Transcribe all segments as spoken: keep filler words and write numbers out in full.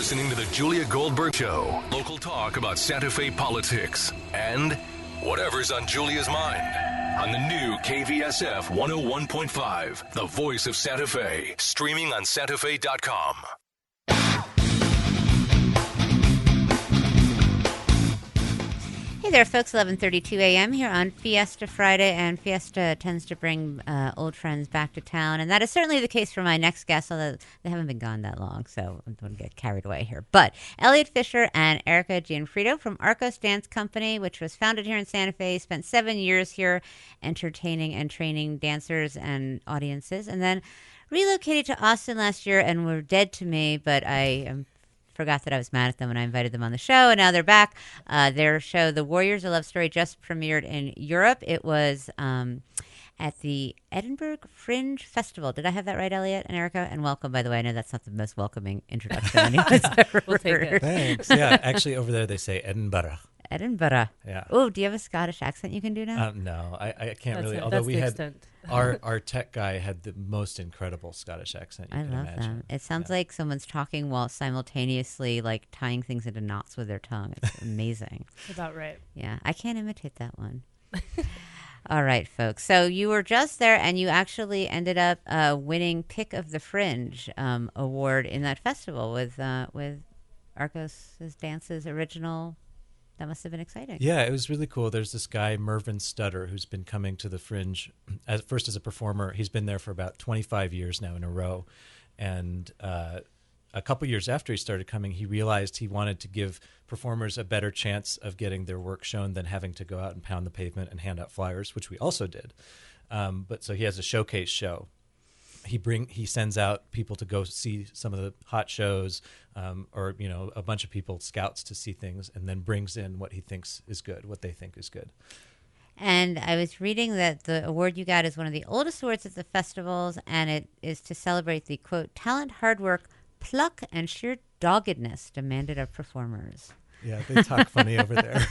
listening to the Julia Goldberg Show. Local talk about Santa Fe politics and whatever's on Julia's mind. On the new K V S F one oh one point five, the voice of Santa Fe. Streaming on Santa Fe dot com. Hey there, folks. eleven thirty-two a.m. here on Fiesta Friday, and Fiesta tends to bring uh, old friends back to town, and that is certainly the case for my next guest, although they haven't been gone that long, so I don't get carried away here. But Elliot Fisher and Erica Gianfrido from Arcos Dance Company, which was founded here in Santa Fe, spent seven years here entertaining and training dancers and audiences, and then relocated to Austin last year and were dead to me, but I am forgot that I was mad at them when I invited them on the show, and now they're back. Uh, their show, The Warriors, A Love Story, just premiered in Europe. It was um, at the Edinburgh Fringe Festival. Did I have that right, Elliot and Erica? And welcome, by the way. I know that's not the most welcoming introduction anyone's ever We'll take heard. it. Thanks. Yeah, actually, over there they say Edinburgh. Edinburgh. Yeah. Oh, do you have a Scottish accent you can do now? Um, no, I, I can't That's really. it. Although That's we the had extent. our our tech guy had the most incredible Scottish accent you I can love imagine. them. It sounds Yeah. like someone's talking while simultaneously like tying things into knots with their tongue. It's amazing. About right. Yeah, I can't imitate that one. All right, folks. So you were just there, and you actually ended up uh, winning Pick of the Fringe um, award in that festival with uh, with Arcos' Dance's original. That must have been exciting. Yeah, it was really cool. There's this guy, Mervyn Stutter, who's been coming to the Fringe as first as a performer. He's been there for about twenty-five years now in a row. And uh, a couple years after he started coming, he realized he wanted to give performers a better chance of getting their work shown than having to go out and pound the pavement and hand out flyers, which we also did. Um, but so he has a showcase show. He bring he sends out people to go see some of the hot shows, um, or you know, a bunch of people, scouts, to see things, and then brings in what he thinks is good, what they think is good. And I was reading that the award you got is one of the oldest awards at the festivals, and it is to celebrate the, quote, talent, hard work, pluck, and sheer doggedness demanded of performers. Yeah, they talk funny over there.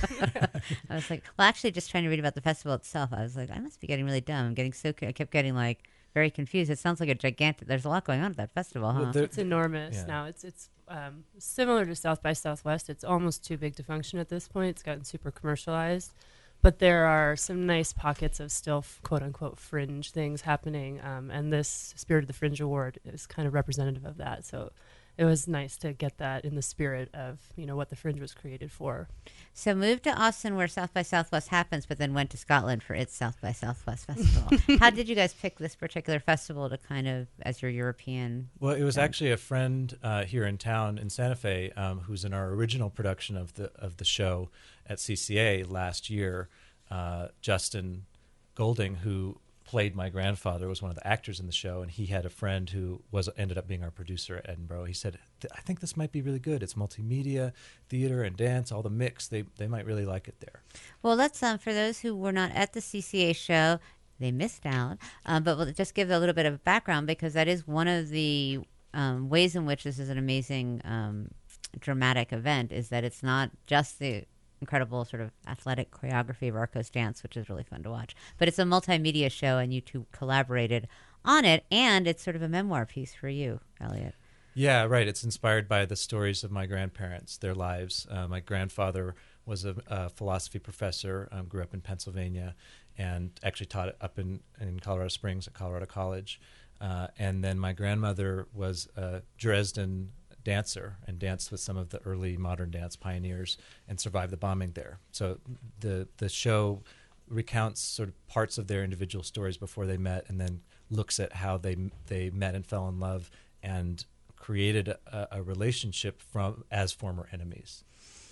I was like, well, actually, just trying to read about the festival itself, I was like, I must be getting really dumb. I'm getting so, I kept getting like very confused. It sounds like a gigantic, there's a lot going on at that festival, huh? Well, there- It's enormous Yeah. now. It's it's um, similar to South by Southwest. It's almost too big to function at this point. It's gotten super commercialized. But there are some nice pockets of still, f- quote unquote, fringe things happening. Um, and this Spirit of the Fringe Award is kind of representative of that. So it was nice to get that in the spirit of, you know, what the Fringe was created for. So moved to Austin where South by Southwest happens, but then went to Scotland for its South by Southwest festival. How did you guys pick this particular festival to kind of, as your European? Well, it was Yeah. actually a friend uh, here in town in Santa Fe, um, who's in our original production of the of the show at C C A last year, uh, Justin Golding, who played my grandfather, was one of the actors in the show, and he had a friend who was ended up being our producer at Edinburgh. He said, I think this might be really good. It's multimedia, theater, and dance, all the mix. They they might really like it there. Well, let's, um, for those who were not at the C C A show, they missed out, um, but we'll just give a little bit of background because that is one of the um, ways in which this is an amazing um, dramatic event, is that it's not just the incredible sort of athletic choreography of Arcos Dance, which is really fun to watch, but it's a multimedia show, and you two collaborated on it, and it's sort of a memoir piece for you, Elliot. Yeah, right. It's inspired by the stories of my grandparents, their lives. Uh, my grandfather was a, a philosophy professor, um, grew up in Pennsylvania, and actually taught up in, in Colorado Springs at Colorado College. Uh, and then my grandmother was a Dresden dancer and danced with some of the early modern dance pioneers and survived the bombing there. So the the show recounts sort of parts of their individual stories before they met, and then looks at how they they met and fell in love and created a, a relationship from as former enemies.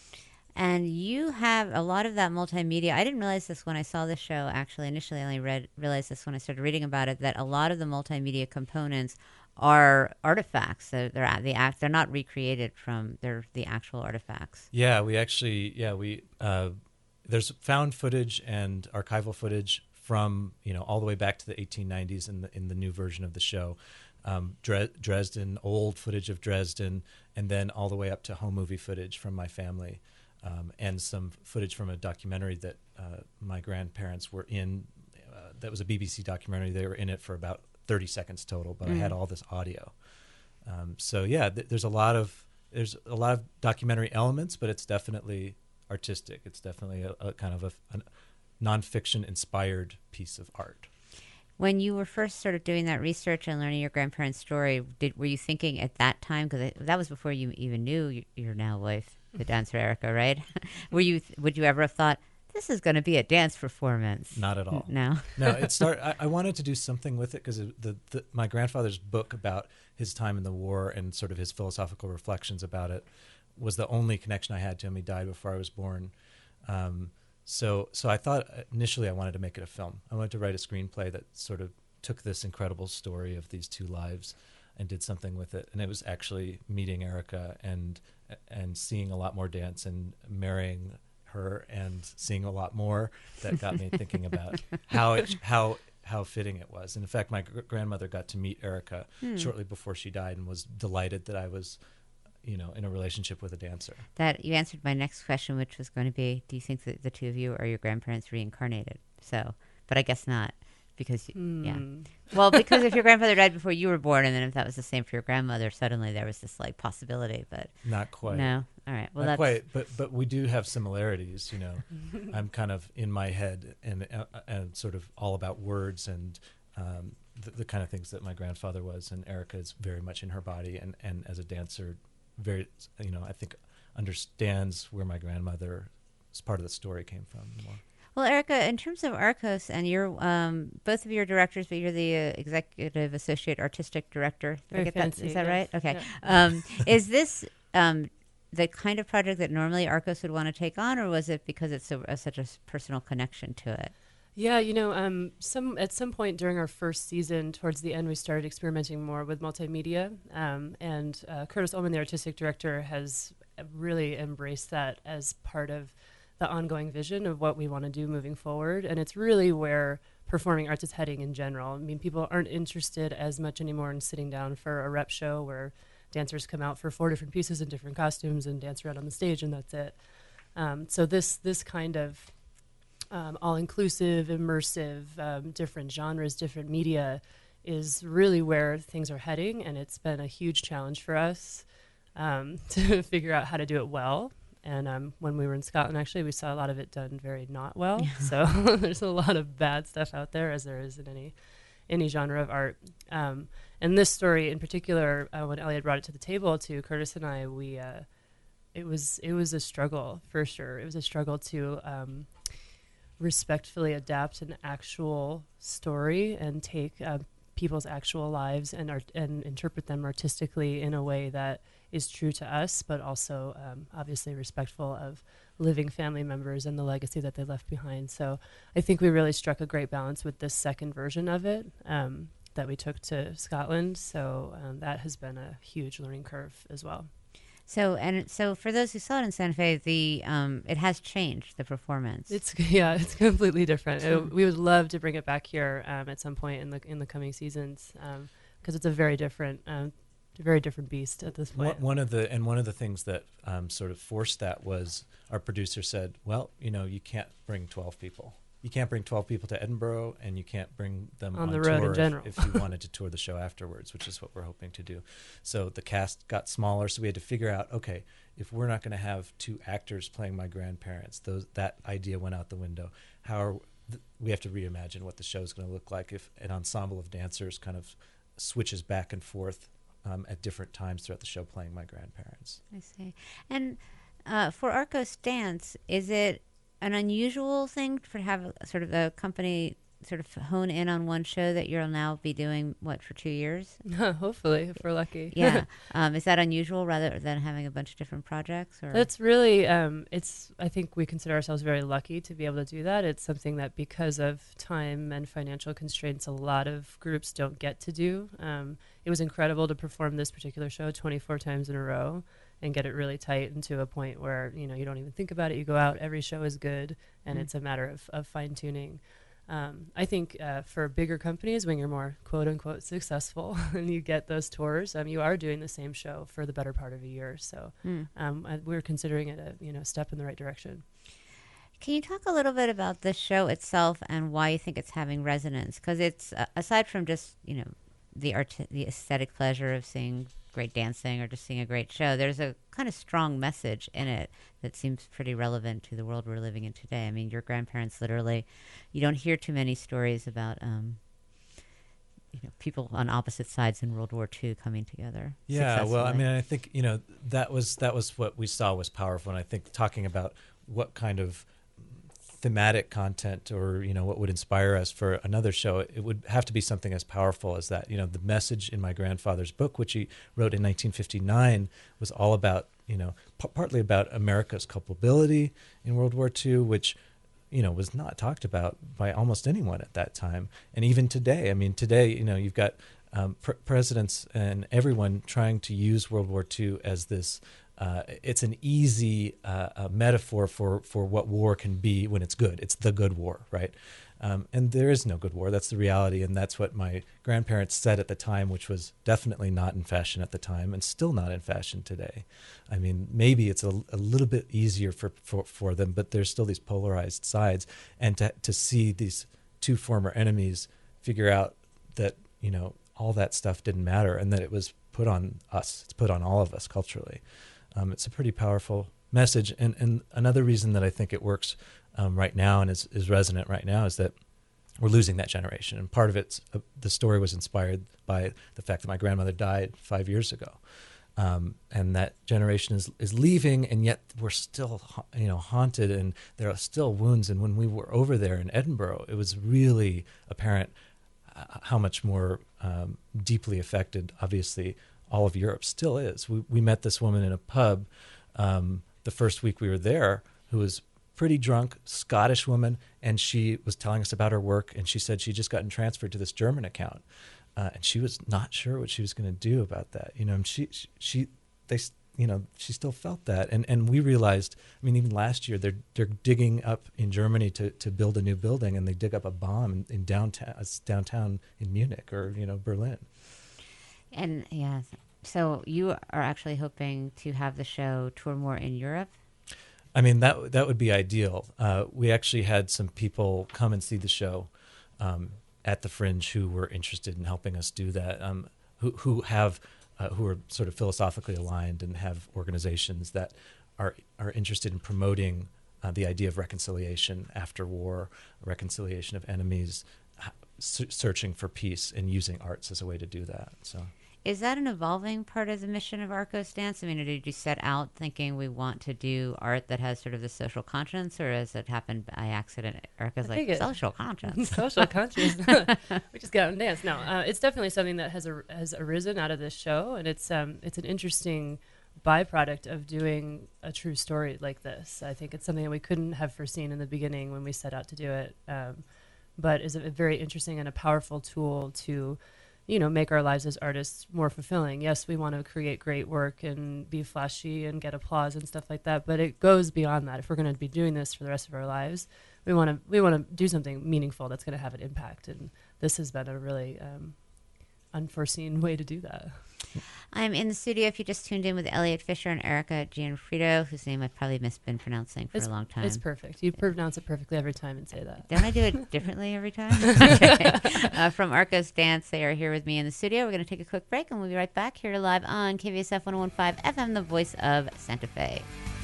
And you have a lot of that multimedia. I didn't realize this when I saw the show, actually. Initially, I only read realized this when I started reading about it, that a lot of the multimedia components are artifacts. They're, they're the act. They're not recreated from. They're the actual artifacts. Yeah, we actually, yeah, we uh, there's found footage and archival footage from, you know, all the way back to the eighteen nineties in the in the new version of the show. Um, Dre- Dresden, old footage of Dresden, and then all the way up to home movie footage from my family, um, and some footage from a documentary that uh, my grandparents were in. Uh, that was a B B C documentary. They were in it for about thirty seconds total, but Mm. I had all this audio. Um, so yeah, th- there's a lot of there's a lot of documentary elements, but it's definitely artistic. It's definitely a, a kind of a, a nonfiction inspired piece of art. When you were first sort of doing that research and learning your grandparents' story, did were you thinking at that time, because that was before you even knew your, your now wife, the dancer Erica, right? were you would you ever have thought this is going to be a dance performance? Not at all. No. no. It start. I, I wanted to do something with it because the, the my grandfather's book about his time in the war and sort of his philosophical reflections about it was the only connection I had to him. He died before I was born. Um, So so I thought initially I wanted to make it a film. I wanted to write a screenplay that sort of took this incredible story of these two lives and did something with it. And it was actually meeting Erica and and seeing a lot more dance and marrying her and seeing a lot more that got me thinking about how it, how how fitting it was. And in fact, my gr- grandmother got to meet Erica hmm. shortly before she died and was delighted that I was, you know, in a relationship with a dancer. That you answered my next question, which was going to be, do you think that the two of you are your grandparents reincarnated? So, but I guess not, because, mm. yeah. Well, because if your grandfather died before you were born, and then if that was the same for your grandmother, suddenly there was this, like, possibility, but... Not quite. No? All right. Well, Not that's... quite, but, but we do have similarities, you know. I'm kind of in my head and, uh, and sort of all about words and... Um, the, the kind of things that my grandfather was, and Erica is very much in her body, and, and as a dancer... very, you know, I think understands where my grandmother's part of the story came from more. Well, Erica, in terms of Arcos, and you're um, both of you are directors, but you're the uh, executive associate artistic director. Did Very I get fancy, that? Is that yes. right? Okay. Yeah. Um, is this um, the kind of project that normally Arcos would want to take on, or was it because it's a, a, such a personal connection to it? Yeah, you know, um, some at some point during our first season, towards the end, we started experimenting more with multimedia. Um, and uh, Curtis Ullman, the artistic director, has really embraced that as part of the ongoing vision of what we want to do moving forward. And it's really where performing arts is heading in general. I mean, people aren't interested as much anymore in sitting down for a rep show where dancers come out for four different pieces in different costumes and dance around on the stage, and that's it. Um, so this this kind of Um, all-inclusive, immersive, um, different genres, different media is really where things are heading, and it's been a huge challenge for us um, to figure out how to do it well. And um, when we were in Scotland, actually, we saw a lot of it done very not well. So there's a lot of bad stuff out there, as there is in any any genre of art. Um, and this story in particular, uh, when Elliot brought it to the table to Curtis and I, we uh, it was it was a struggle for sure. It was a struggle to um, respectfully adapt an actual story and take uh, people's actual lives and art and interpret them artistically in a way that is true to us, but also um, obviously respectful of living family members and the legacy that they left behind. So I think we really struck a great balance with this second version of it um, that we took to Scotland. So um, that has been a huge learning curve as well. So and so for those who saw it in Santa Fe, the um, it has changed the performance. It's yeah, it's completely different. It, we would love to bring it back here um, at some point in the in the coming seasons because um, it's a very different, um, very different beast at this point. One, one of the and one of the things that um, sort of forced that was our producer said, "Well, you know, you can't bring twelve people. You can't bring twelve people to Edinburgh, and you can't bring them on, on the road tour in general. if, if you wanted to tour the show afterwards, which is what we're hoping to do." So the cast got smaller, so we had to figure out, okay, if we're not going to have two actors playing my grandparents, those that idea went out the window. How are th- we have to reimagine what the show is going to look like if an ensemble of dancers kind of switches back and forth um, at different times throughout the show playing my grandparents. I see. And uh, for Arcos Dance, is it an unusual thing for to have a, sort of a company sort of hone in on one show that you'll now be doing, what, for two years? Hopefully, if we're lucky. Yeah. um, is that unusual rather than having a bunch of different projects? Or? That's really, um, it's, I think we consider ourselves very lucky to be able to do that. It's something that because of time and financial constraints, a lot of groups don't get to do. Um, it was incredible to perform this particular show twenty-four times in a row and get it really tight and to a point where, you know, you don't even think about it. You go out, every show is good, and mm. it's a matter of, of fine-tuning. Um, I think uh, for bigger companies, when you're more quote-unquote successful and you get those tours, um, you are doing the same show for the better part of a year. So mm. um, I, we're considering it a you know step in the right direction. Can you talk a little bit about the show itself and why you think it's having resonance? Because it's, uh, aside from just, you know, the art, the aesthetic pleasure of seeing great dancing or just seeing a great show. There's a kind of strong message in it that seems pretty relevant to the world we're living in today. I mean, your grandparents literally, you don't hear too many stories about um, you know, people on opposite sides in World War Two coming together. Yeah, well, I mean, I think, you know, that was that was what we saw was powerful. And I think talking about what kind of thematic content or, you know, what would inspire us for another show, it would have to be something as powerful as that. You know, the message in my grandfather's book, which he wrote in nineteen fifty-nine, was all about, you know, p- partly about America's culpability in World War Two, which, you know, was not talked about by almost anyone at that time. And even today, I mean, today, you know, you've got um, pr- presidents and everyone trying to use World War Two as this, uh, it's an easy uh, uh, metaphor for, for what war can be when it's good. It's the good war, right? Um, and there is no good war. That's the reality. And that's what my grandparents said at the time, which was definitely not in fashion at the time and still not in fashion today. I mean, maybe it's a, a little bit easier for, for, for them, but there's still these polarized sides. And to, to see these two former enemies figure out that, you know, all that stuff didn't matter and that it was put on us. It's put on all of us culturally. Um, it's a pretty powerful message. And, and another reason that I think it works Um, right now and is, is resonant right now is that we're losing that generation. And part of it's uh, the story was inspired by the fact that my grandmother died five years ago. Um, and that generation is, is leaving, and yet we're still, you know, haunted, and there are still wounds. And when we were over there in Edinburgh, it was really apparent uh, how much more um, deeply affected, obviously, all of Europe still is. We, we met this woman in a pub um, the first week we were there who was pretty drunk, Scottish woman, and she was telling us about her work, and she said she just gotten transferred to this German account, uh, and she was not sure what she was going to do about that. You know, and she, she, she, they, you know, she still felt that, and and we realized. I mean, even last year, they're they're digging up in Germany to, to build a new building, and they dig up a bomb in, in downtown downtown in Munich or you know Berlin. And yeah, so you are actually hoping to have the show tour more in Europe? I mean, that that would be ideal. Uh, we actually had some people come and see the show um, at the Fringe who were interested in helping us do that, um, who who have uh, who are sort of philosophically aligned and have organizations that are are interested in promoting uh, the idea of reconciliation after war, reconciliation of enemies, s- searching for peace, and using arts as a way to do that. So. Is that an evolving part of the mission of Arcos Dance? I mean, did you set out thinking we want to do art that has sort of the social conscience, or has it happened by accident? Arcos like, it, social conscience. Social conscience. We just go out and dance. No, uh, it's definitely something that has a, has arisen out of this show, and it's um it's an interesting byproduct of doing a true story like this. I think it's something that we couldn't have foreseen in the beginning when we set out to do it, um, but is a very interesting and a powerful tool to, you know, make our lives as artists more fulfilling. Yes, we want to create great work and be flashy and get applause and stuff like that, but it goes beyond that. If we're going to be doing this for the rest of our lives, we want to we want to do something meaningful that's going to have an impact. And this has been a really um, unforeseen way to do that. I'm in the studio, if you just tuned in, with Elliot Fisher and Erica Gianfrido, whose name I've probably mis- been pronouncing for it's, a long time. It's perfect. You pronounce it perfectly every time and say that. Don't I do it differently every time? Okay. Uh, from Arcos Dance, they are here with me in the studio. We're going to take a quick break, and we'll be right back here live on K V S F one oh one point five F M, the voice of Santa Fe.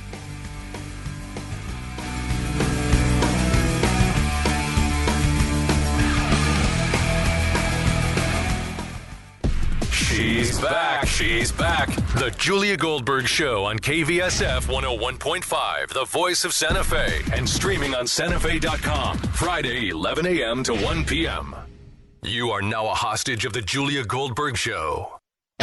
She's back. She's back. The Julia Goldberg Show on K V S F one oh one point five, the voice of Santa Fe, and streaming on Santa Fe dot com. Friday, eleven a.m. to one p.m. You are now a hostage of the Julia Goldberg Show.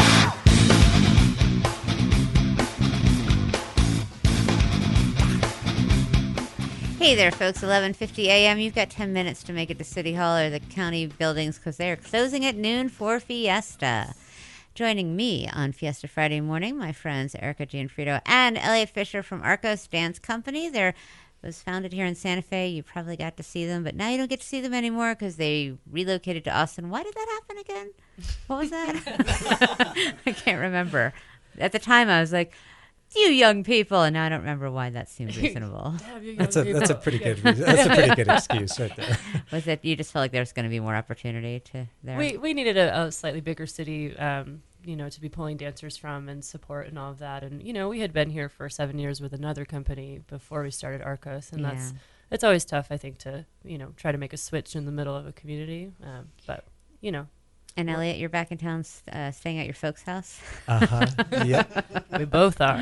Hey there, folks. eleven fifty a.m. You've got ten minutes to make it to City Hall or the county buildings because they are closing at noon for Fiesta. Joining me on Fiesta Friday morning, my friends Erica Gianfrido and Elliot Fisher from Arcos Dance Company. They're was founded here in Santa Fe. You probably got to see them, but now you don't get to see them anymore because they relocated to Austin. Why did that happen again? What was that? I can't remember. At the time, I was like, you young people, and now I don't remember why that seemed reasonable. That's a that's a pretty good reason. That's a pretty good excuse right there. Was it you just felt like there was going to be more opportunity to there? We we needed a, a slightly bigger city um, you know, to be pulling dancers from and support and all of that. And, you know, we had been here for seven years with another company before we started Arcos. And Yeah. that's, it's always tough, I think, to, you know, try to make a switch in the middle of a community. Um, but, you know. And Elliot, you're back in town uh, staying at your folks' house? Uh-huh. Yeah. We both are.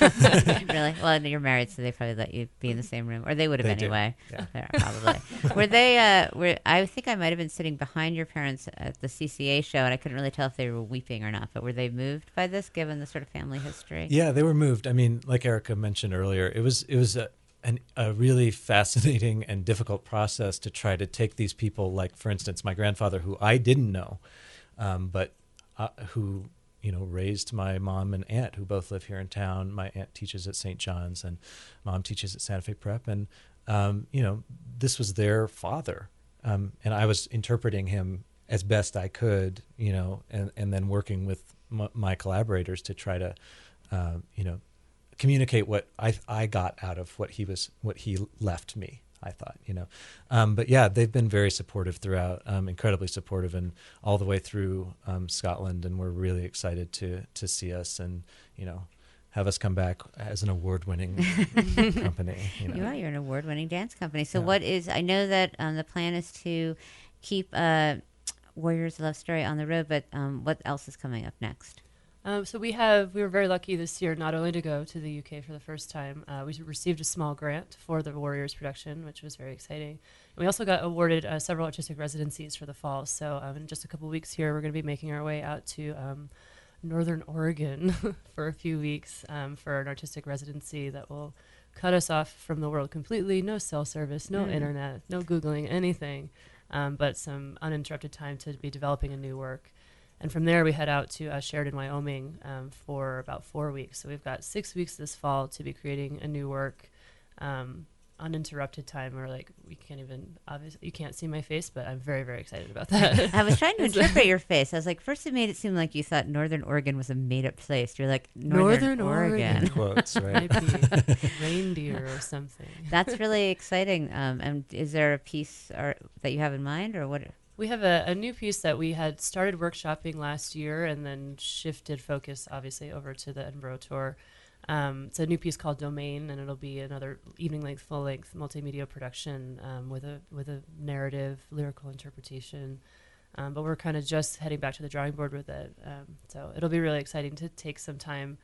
Really? Well, you're married, so they probably let you be in the same room. Or they would have They do. anyway. Yeah. Yeah, probably. Were they, uh, were, I think I might have been sitting behind your parents at the C C A show, and I couldn't really tell if they were weeping or not. But were they moved by this, given the sort of family history? Yeah, they were moved. I mean, like Erica mentioned earlier, it was it was a, an, a really fascinating and difficult process to try to take these people, like, for instance, my grandfather, who I didn't know, um, but uh, who, you know, raised my mom and aunt, who both live here in town. My aunt teaches at Saint John's, and mom teaches at Santa Fe Prep. And, um, you know, this was their father. Um, and I was interpreting him as best I could, you know, and, and then working with m- my collaborators to try to, uh, you know, communicate what I I got out of what he was, what he left me, I thought, you know. Um, but yeah, they've been very supportive throughout, um, incredibly supportive, and all the way through um, Scotland. And we're really excited to to see us and, you know, have us come back as an award-winning company. You know. You are. You're an award-winning dance company. So Yeah. what is, I know that um, the plan is to keep uh, Warriors Love Story on the road, but um, what else is coming up next? Um, so we have, we were very lucky this year not only to go to the U K for the first time, uh, we received a small grant for the Warriors production, which was very exciting. And we also got awarded uh, several artistic residencies for the fall. So um, in just a couple weeks here, we're going to be making our way out to um, Northern Oregon for a few weeks um, for an artistic residency that will cut us off from the world completely. No cell service, no Mm. internet, no Googling, anything, um, but some uninterrupted time to be developing a new work. And from there, we head out to uh, Sheridan, Wyoming um, for about four weeks. So we've got six weeks this fall to be creating a new work, um, uninterrupted time. We're like, we can't even, obviously, you can't see my face, but I'm very, very excited about that. I was trying to interpret your face. I was like, first it made it seem like you thought Northern Oregon was a made-up place. You're like, Northern, Northern Oregon. Oregon. Quotes, right? Might be reindeer or something. That's really exciting. Um, and is there a piece or, that you have in mind, or what? We have a, a new piece that we had started workshopping last year and then shifted focus, obviously, over to the Edinburgh tour. Um, it's a new piece called Domain, and it'll be another evening-length, full-length multimedia production um, with a with a narrative, lyrical interpretation. Um, but we're kind of just heading back to the drawing board with it. Um, so it'll be really exciting to take some time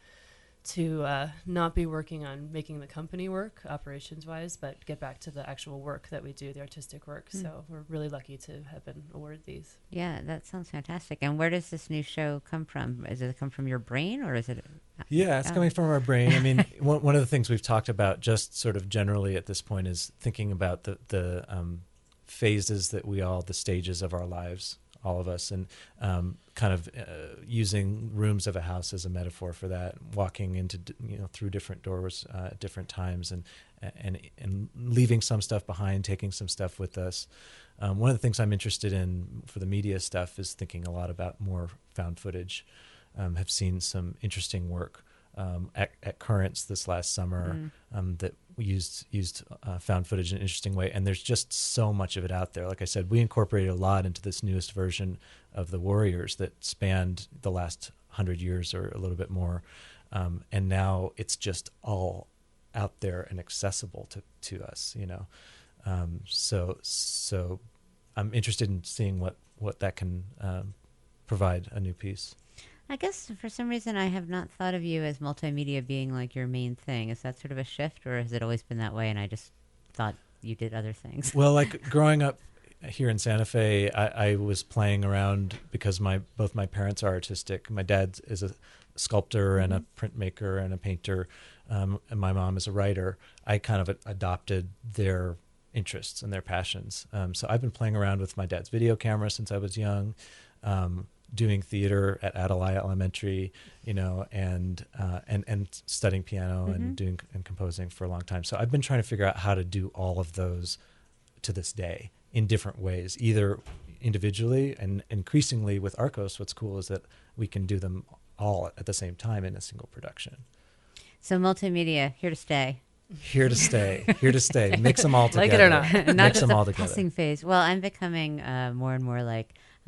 to uh, not be working on making the company work operations-wise, but get back to the actual work that we do, the artistic work. Mm. So we're really lucky to have been awarded these. Yeah, that sounds fantastic. And where does this new show come from? Does it come from your brain, or is it? Yeah, it's Oh. coming from our brain. I mean, one, one of the things we've talked about just sort of generally at this point is thinking about the, the um, phases that we all, the stages of our lives, all of us, and um, kind of uh, using rooms of a house as a metaphor for that, walking into, d- you know, through different doors uh, at different times, and, and, and leaving some stuff behind, taking some stuff with us. Um, one of the things I'm interested in for the media stuff is thinking a lot about more found footage. Um, have seen some interesting work um, at, at Currents this last summer Mm. um, that we used used uh, found footage in an interesting way, and there's just so much of it out there. Like I said, we incorporated a lot into this newest version of the Warriors that spanned the last hundred years or a little bit more, um, and now it's just all out there and accessible to, to us. You know, um, so so I'm interested in seeing what what that can um, provide a new piece. I guess for some reason I have not thought of you as multimedia being like your main thing. Is that sort of a shift, or has it always been that way and I just thought you did other things? Well, like growing up here in Santa Fe, I, I was playing around because my both my parents are artistic. My dad is a sculptor and a printmaker and a painter, um, and my mom is a writer. I kind of adopted their interests and their passions. Um, so I've been playing around with my dad's video camera since I was young. Um, doing theater at Adelia Elementary, you know, and uh, and and studying piano Mhm. and doing and composing for a long time. So I've been trying to figure out how to do all of those to this day in different ways, either individually and increasingly with Arcos. What's cool is that we can do them all at the same time in a single production. So multimedia, here to stay. Here to stay, here to stay. Mix them all together. Like it or not. Not Mix just them a all together. passing phase. Well, I'm becoming uh, more and more like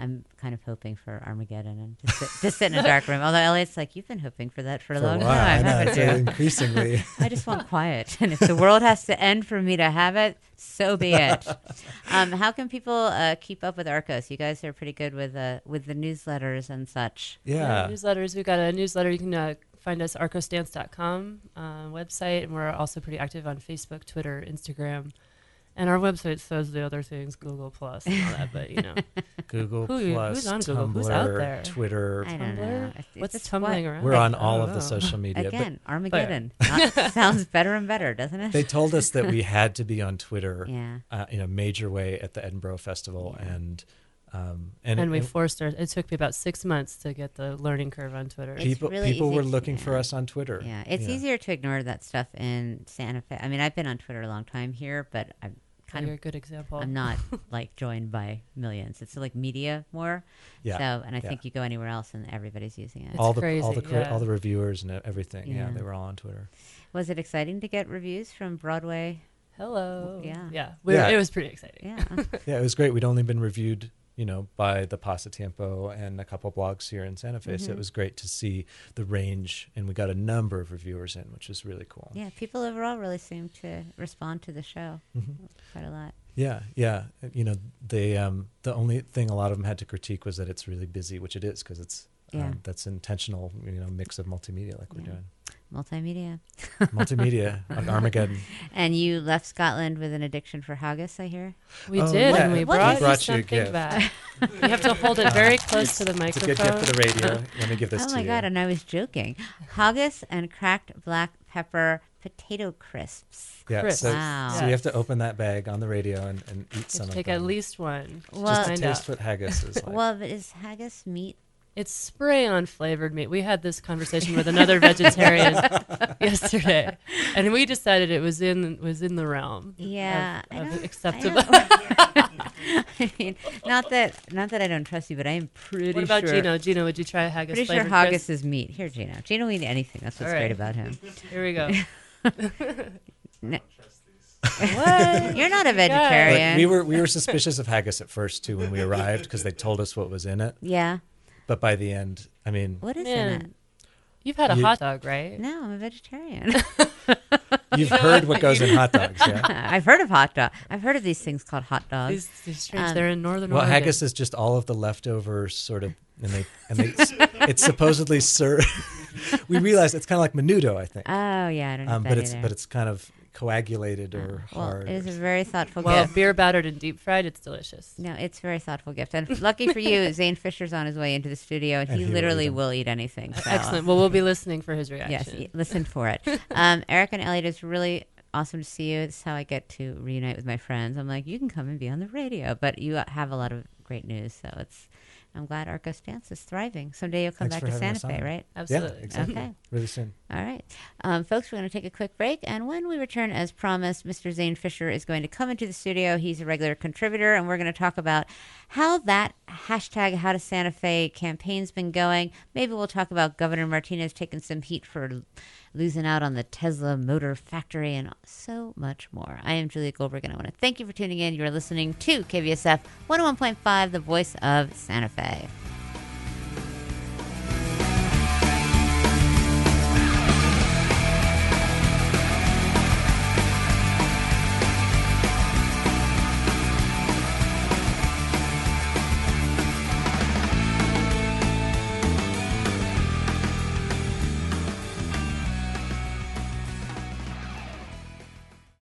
I'm kind of hoping for Armageddon and just sit, just sit in a dark room. Although Elliot's like, you've been hoping for that for a For a long while, time, I know, haven't it's you? uh, increasingly. I just want quiet. And if the world has to end for me to have it, so be it. Um, how can people uh, keep up with Arcos? You guys are pretty good with uh, with the newsletters and such. Yeah. Newsletters. We've got a newsletter. You can uh, find us arcos dance dot com uh, website, and we're also pretty active on Facebook, Twitter, Instagram. And our website says the other things, Google Plus and all that, but you know. Google Who- Plus, who's on Google? Tumblr, Who's out there? Twitter. I don't know. Tumblr? It's- What's it's tumbling what- around? We're on I all don't of the know. social media. Again, Armageddon. Not, sounds better and better, doesn't it? But they told us that we had to be on Twitter Yeah. uh, in a major way at the Edinburgh Festival. Yeah. And um, and, And we and forced our, it took me about six months to get the learning curve on Twitter. It's people, really people easy were to- looking for yeah. us on Twitter. Yeah, it's Yeah. easier to ignore that stuff in Santa Fe. I mean, I've been on Twitter a long time here, but I'm kind You're of a good example. I'm not like joined by millions. It's like media more. Yeah. So, and I Yeah. think you go anywhere else and everybody's using it. It's all the all crazy, the cri- yeah. all the reviewers and everything. Yeah. Yeah. they were all on Twitter. Was it exciting to get reviews from Broadway? Hello. Yeah. Yeah. We're, Yeah. It was pretty exciting. Yeah. Yeah, it was great. We'd only been reviewed, you know, by the Pasatiempo and a couple blogs here in Santa Fe. So Mhm. it was great to see the range, and we got a number of reviewers in, which was really cool. Yeah, people overall really seem to respond to the show Mhm. quite a lot. Yeah, yeah. You know, they um, the only thing a lot of them had to critique was that it's really busy, which it is because it's Yeah. um, that's intentional. You know, mix of multimedia like we're Yeah. doing. Multimedia. Multimedia, like Armageddon. And you left Scotland with an addiction for haggis, I hear. We Oh, did, yeah. and we What brought, is- you Brought you a something gift. back. You have to hold it very close to the It's a microphone. good gift for the radio. Let me give this Oh to my you. God, and I was joking. Haggis and cracked black pepper potato crisps. Yeah, Crisp. so, Wow. so you have to open that bag on the radio and, and eat You some have of to take them. at least one. Well- just to find taste out. what haggis is like. Well, but is haggis meat? It's spray on flavored meat. We had this conversation with another vegetarian yesterday, and we decided it was in was in the realm. Yeah, of, I of don't- I acceptable. I mean, not that not that I don't trust you, but I am pretty What about sure. Gino? Gino, would you try a haggis Pretty sure flavored haggis crisp? is meat. Here, Gino. Gino will eat anything. That's what's All great right. about him. Here we go. No. What? You're not a But vegetarian. we were we were suspicious of haggis at first too when we arrived because they told us what was in it. Yeah. But by the end, I mean, What is in Man, you've had a You- hot dog, right? it? No, I'm a vegetarian. you've heard what goes in hot dogs, yeah? I've heard of hot dog. I've heard of these things called hot dogs. These, these strange. Um, They're in northern Well, Oregon. haggis is just all of the leftovers, sort of, and they and they it's supposedly served. We realized it's kind of like menudo, I think, Oh yeah, I don't know um, that but it's either. but it's kind of coagulated or well, hard. it is or a very thoughtful Well, gift. beer battered and deep fried, it's delicious. No, it's a very thoughtful gift. And lucky for you, Zane Fisher's on his way into the studio, and, And he he will literally eat 'em. will eat anything. So. Excellent. Well, we'll be listening for his reaction. Yes, e- listen for it. Um, Eric and Elliot, it's really awesome to see you. It's how I get to reunite with my friends. I'm like, you can come and be on the radio, but you have a lot of great news, so it's. I'm glad Arcos Dance is thriving. Someday you'll come Thanks back for to having Santa us Fe, on. right? Absolutely. Yeah, exactly. Okay. Really soon. All right. Um, folks, we're going to take a quick break. And when we return, as promised, Mister Zane Fisher is going to come into the studio. He's a regular contributor, and we're going to talk about how that hashtag How to Santa Fe campaign's been going. Maybe we'll talk about Governor Martinez taking some heat for l- losing out on the Tesla Motor Factory and so much more. I am Julia Goldberg, and I want to thank you for tuning in. You're listening to K V S F one oh one point five, the voice of Santa Fe.